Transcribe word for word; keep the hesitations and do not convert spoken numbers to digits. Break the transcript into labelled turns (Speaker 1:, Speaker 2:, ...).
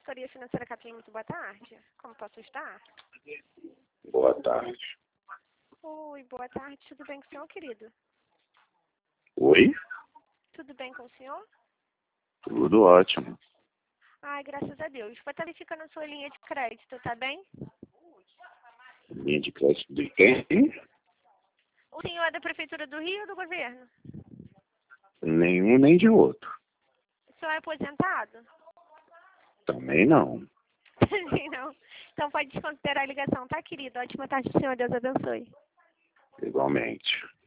Speaker 1: assessoria financeira Capim, muito boa tarde. Como posso estar?
Speaker 2: Boa tarde.
Speaker 1: Oi, boa tarde. Tudo bem com o senhor, querido?
Speaker 2: Oi?
Speaker 1: Tudo bem com o senhor?
Speaker 2: Tudo ótimo.
Speaker 1: Ai, graças a Deus. Vou estar verificando a sua linha de crédito, tá bem?
Speaker 2: Linha de crédito de quem?
Speaker 1: O senhor é da Prefeitura do Rio ou do governo?
Speaker 2: Nenhum nem de outro.
Speaker 1: O senhor é aposentado?
Speaker 2: Também não.
Speaker 1: Também não. Então pode desconsiderar a ligação, tá, querido? Ótima tarde, senhor. Deus abençoe.
Speaker 2: Igualmente.